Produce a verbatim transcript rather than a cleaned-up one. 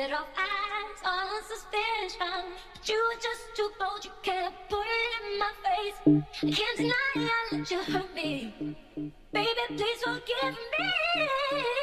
set off eyes on suspicion. But you were just too bold, you kept putting it in my face. I can't deny I let you hurt me. Baby, please forgive me.